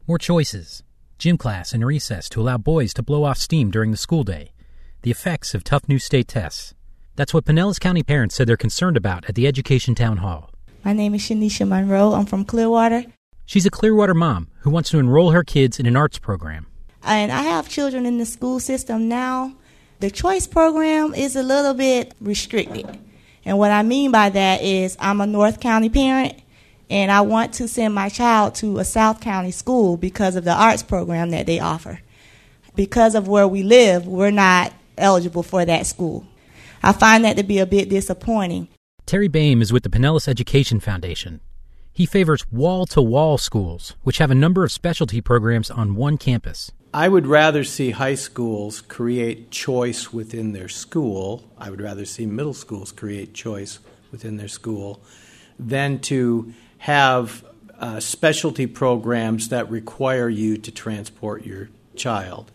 More choices, gym class and recess to allow boys to blow off steam during the school day, the effects of tough new state tests. That's what Pinellas County parents said they're concerned about at the Education Town Hall. My name is Shanisha Monroe. I'm from Clearwater. She's a Clearwater mom who wants to enroll her kids in an arts program. And I have children in the school system now. The choice program is a little bit restricted. And what I mean by that is I'm a North County parent, and I want to send my child to a South County school because of the arts program that they offer. Because of where we live, we're not eligible for that school. I find that to be a bit disappointing. Terry Boehm is with the Pinellas Education Foundation. He favors wall-to-wall schools, which have a number of specialty programs on one campus. I would rather see high schools create choice within their school. I would rather see middle schools create choice within their school than to have specialty programs that require you to transport your child.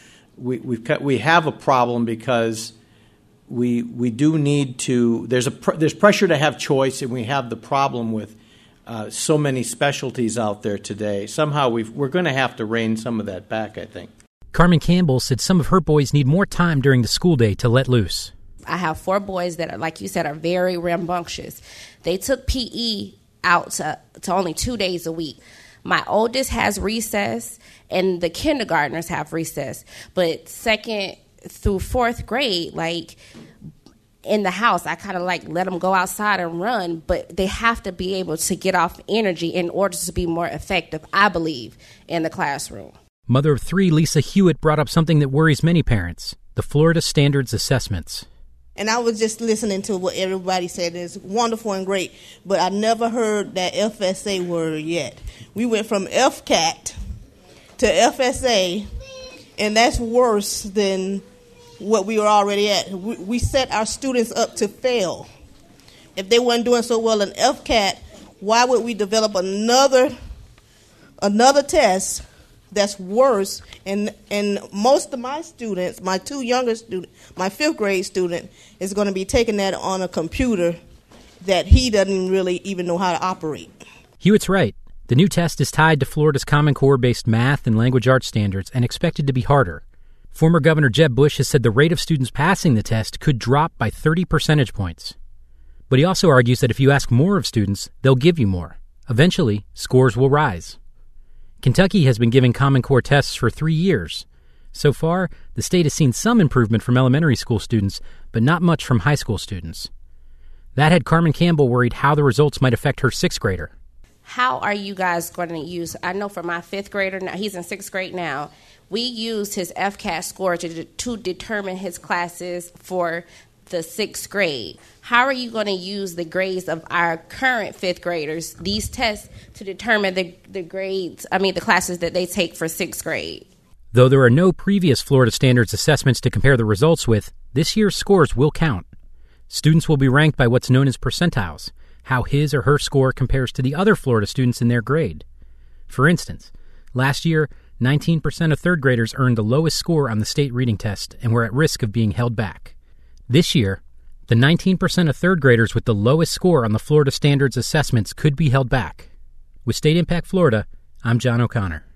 We have a problem because we do need to. There's pressure to have choice, and we have the problem with so many specialties out there today. Somehow we're going to have to rein some of that back, I think. Carmen Campbell said some of her boys need more time during the school day to let loose. I have 4 boys that, like you said, are very rambunctious. They took PE out to only 2 days a week. My oldest has recess, and the kindergartners have recess. But 2nd through 4th grade, like in the house, I kind of like let them go outside and run, but they have to be able to get off energy in order to be more effective, I believe, in the classroom. Mother of 3, Lisa Hewitt, brought up something that worries many parents, the Florida Standards Assessments. And I was just listening to what everybody said. It's wonderful and great, but I never heard that FSA word yet. We went from FCAT to FSA, and that's worse than what we were already at. We set our students up to fail. If they weren't doing so well in FCAT, why would we develop another test that's worse? And most of my students, my 2 younger students, my 5th grade student is going to be taking that on a computer that he doesn't really even know how to operate. Hewitt's right. The new test is tied to Florida's Common Core-based math and language arts standards and expected to be harder. Former Governor Jeb Bush has said the rate of students passing the test could drop by 30 percentage points. But he also argues that if you ask more of students, they'll give you more. Eventually, scores will rise. Kentucky has been giving Common Core tests for 3 years. So far, the state has seen some improvement from elementary school students, but not much from high school students. That had Carmen Campbell worried how the results might affect her 6th grader. How are you guys going to use, I know for my 5th grader, now he's in 6th grade now, we used his FCAT score to determine his classes for the 6th grade. How are you going to use the grades of our current 5th graders, these tests, to determine the grades, the classes that they take for 6th grade? Though there are no previous Florida Standards assessments to compare the results with, this year's scores will count. Students will be ranked by what's known as percentiles, how his or her score compares to the other Florida students in their grade. For instance, last year, 19% of 3rd graders earned the lowest score on the state reading test and were at risk of being held back. This year, the 19% of 3rd graders with the lowest score on the Florida Standards assessments could be held back. With State Impact Florida, I'm John O'Connor.